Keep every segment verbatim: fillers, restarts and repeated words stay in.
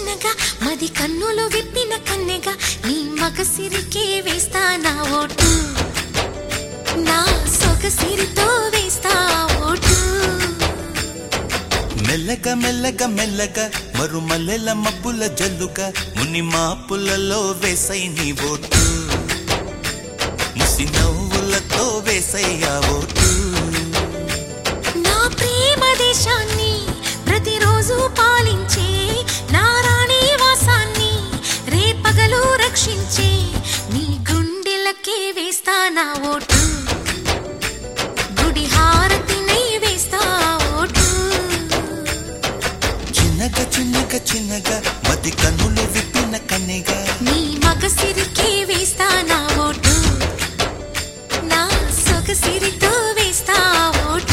చిన్నగా మది కన్నులు విప్పిన కన్నెగా నీ మగసిరికే వేస్తా నా ఓటు నా సొగసిరితో వేస్తా ఓటు మెల్లగా మెల్లగా మెల్లగా మరుమల్లెల మబ్బుల జల్లుగా ముని మాపులలో వేసై నీ ఓటు ముసి నవ్వులతో వేసయ్యా ఓటు నా ప్రేమ దేశాన్ని ప్రతిరోజు పాలించే నా రాణి వాసాన్ని రేపగలు రక్షించే నీ గుండెలకే వేస్తా నా ఓటు గుడి హారతినై వేస్తా ఓటు చిన్నగా చిన్నగా చిన్నగా మది కన్నులు విప్పిన కన్నెగా నీ మగసిరికే వేస్తా నా ఓటు నా సొగసిరితో వేస్తా ఓటు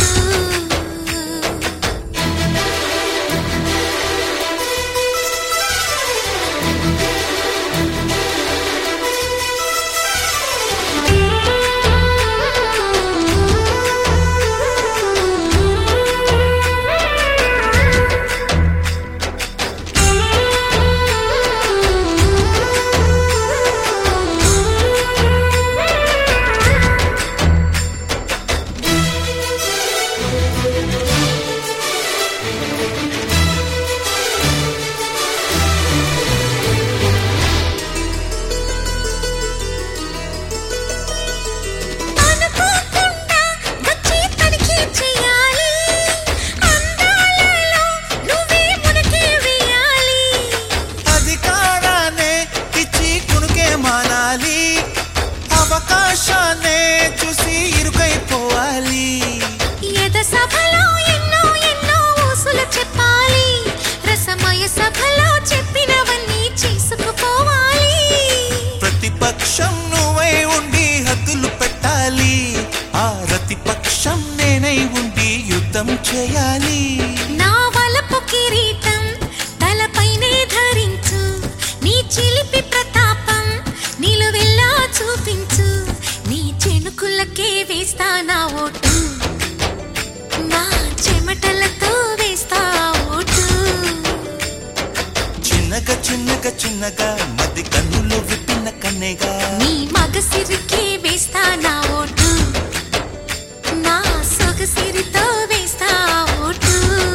అవకాశాన్నే చూసి ఇరుకైపోవాలి ఎద సభలో ఎన్నో ఎన్నో ఊసులు చెప్పాలి రసమయ సభలో చెప్పినవన్నీ చేసుకుపోవాలి ప్రతిపక్షం నువ్వై ఉండి హద్దులు పెట్టాలి ఆ ప్రతిపక్షం నేనై ఉండి యుద్ధం చేయాలి నా వలపు కిరీటం తలపైనే ధరించు నీ చిలిపి ప్రతాపం నిలువెల్లా చూపించు నీ చెనుకులకే వేస్తా నా ఓటు నా చెమటలతో వేస్తా ఓటు చిన్నగా చిన్నగా చిన్నగా మది కన్నులు విప్పిన కన్నెగా నీ మగసిరికే వేస్తా నా ఓటు నా సొగసిరితో వేస్తా ఓటు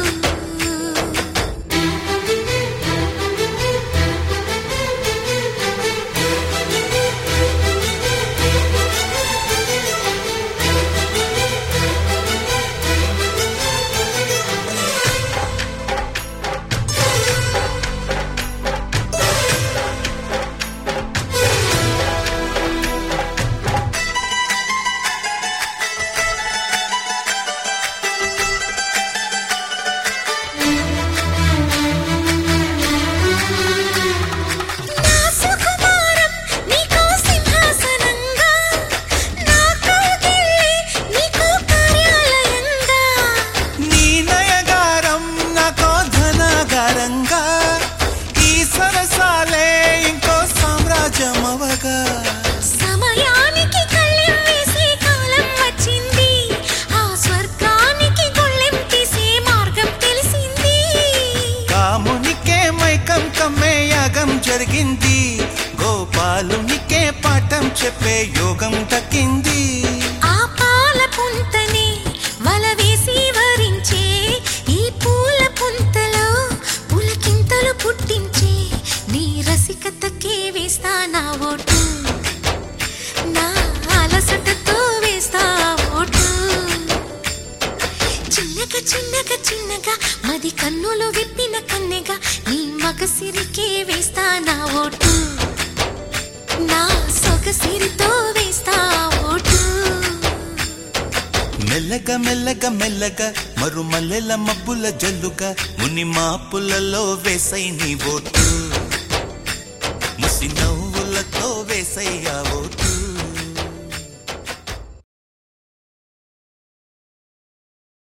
సమయానికి కళ్ళెం వేసే కాలం వచ్చింది ఆ స్వర్గానికి గొళ్ళెం తీసే మార్గం తెలిసింది కామునికే మైకం కమ్మే యాగం జరిగింది గోపాలునికే పాఠం చెప్పే యోగం దక్కింది ఆ పాల పుంతనే వల వేసి వరించే ఈ పూల పుంతలో పులకింతలు పుట్టించే నీ రసికతకే వేస్తా నా ఓటు నా అలసటతో వేస్తా ఓటు చిన్నగా చిన్నగా చిన్నగా మది కన్నులు విప్పిన కన్నెగా నీ మగసిరికే వేస్తా నా ఓటు నా సొగసిరితో వేస్తా ఓటు మెల్లగా మెల్లగా మెల్లగా మరుమల్లెల మబ్బుల జల్లుగా ముని మాపులలో వేసై నీ ఓటు ముసి నవ్వులతో వేసయ్యా